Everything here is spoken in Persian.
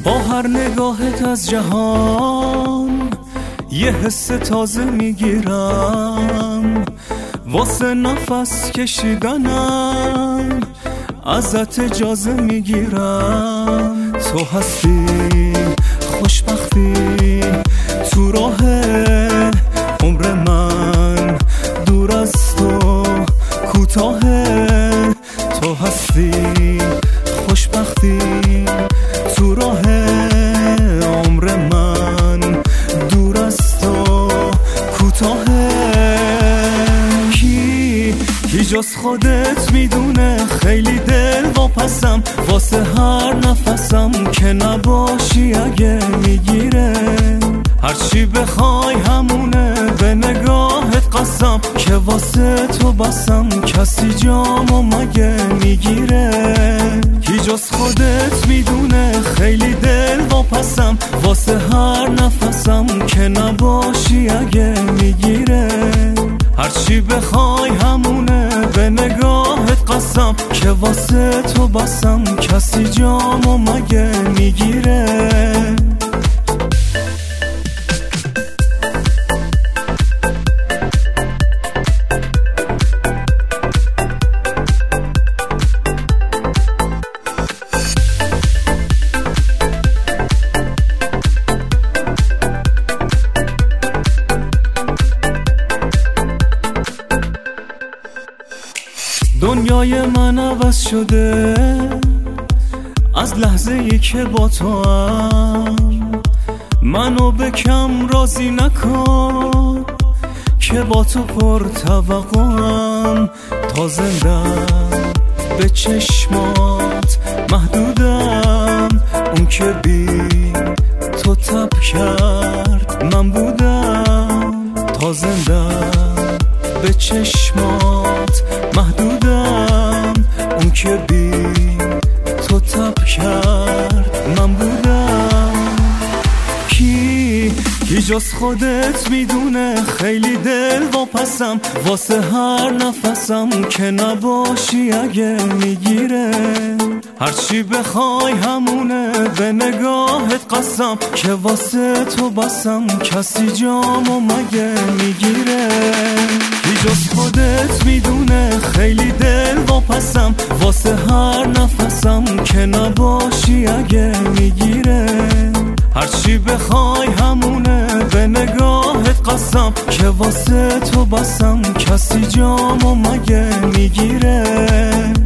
با هر نگاهت از جهان یه حس تازه میگیرم، واسه نفس کشیدنم ازت اجازه میگیرم. تو هستی خوشبختی تو راه عمر من، دور از تو کوتاهه. تو هستی خوشبختی تو راه عمر من، دور از تو کوتاهه. کی جز خودت میدونه خیلی دل واپسم، واسه هر نفسم که نباشی اگه میگیره. هرچی بخوای همونه به نگاهت قسم، که واسه تو بسم کسی جامو مگه میگیره. کی جز خودت میدونه خیلی دل واپسم، واسه هر نفسم که نباشی اگه میگیره. هرچی بخوای همونه به نگاهت قسم، که واسه تو بسم کسی جامو مگه میگیره. دنیای من عوض شده از لحظه ای که با تو هم، منو به کم راضی نکن که با تو پر توقعم. تا زندم به چشمات محدودم، اون که بی تو تب کرد من بودم. تا زندم به چشمات محدودم، اون که بی تو تب کرد من بودم. کی جز خودت میدونه خیلی دل واپسم، واسه هر نفسم که نباشی اگه میگیره. هرچی بخوای همونه به نگاهت قسم، که واسه تو بسم کسی جامو مگه میگیره. کی جز خودت میدونه خیلی دل واپسم، واسه هر نفسم که نباشی اگه میگیره. هرچی بخوای همونه به نگاهت قسم، که واسه تو بسم کسی جامو مگه میگیره.